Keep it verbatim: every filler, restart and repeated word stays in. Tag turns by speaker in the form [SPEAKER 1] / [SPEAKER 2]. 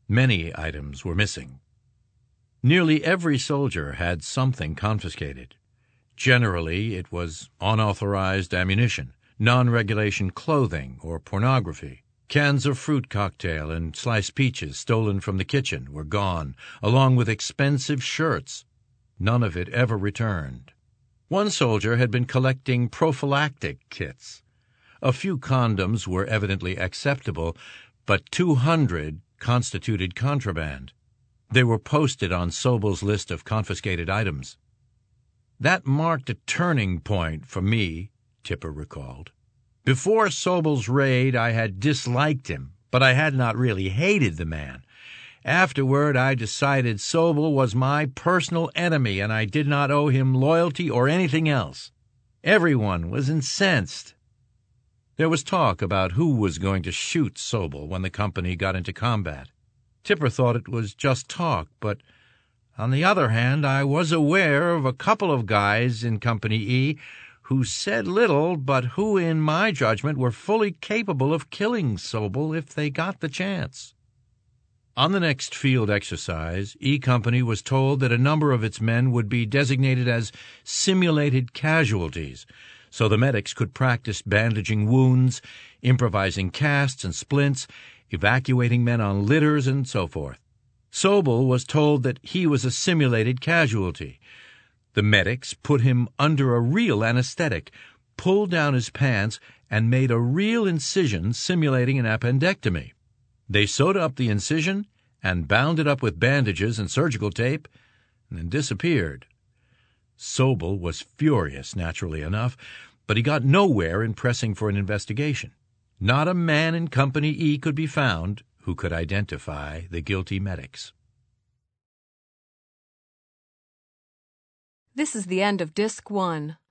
[SPEAKER 1] Many items were missing. Nearly every soldier had something confiscated. Generally, it was unauthorized ammunition, non-regulation clothing, or pornography. Cans of fruit cocktail and sliced peaches stolen from the kitchen were gone, along with expensive shirts. None of it ever returned. One soldier had been collecting prophylactic kits. A few condoms were evidently acceptable, but two hundred constituted contraband. They were posted on Sobel's list of confiscated items. That marked a turning point for me, Tipper recalled. Before Sobel's raid, I had disliked him, but I had not really hated the man. Afterward, I decided Sobel was my personal enemy, and I did not owe him loyalty or anything else. Everyone was incensed. There was talk about who was going to shoot Sobel when the company got into combat. Tipper thought it was just talk, but on the other hand, I was aware of a couple of guys in Company E who said little, but who, in my judgment, were fully capable of killing Sobel if they got the chance. On the next field exercise, E Company was told that a number of its men would be designated as simulated casualties, so the medics could practice bandaging wounds, improvising casts and splints, evacuating men on litters, and so forth. Sobel was told that he was a simulated casualty. The medics put him under a real anesthetic, pulled down his pants, and made a real incision simulating an appendectomy. They sewed up the incision and bound it up with bandages and surgical tape, and then disappeared. Sobel was furious, naturally enough, but he got nowhere in pressing for an investigation. Not a man in Company E could be found who could identify the guilty medics.
[SPEAKER 2] This is the end of Disc one.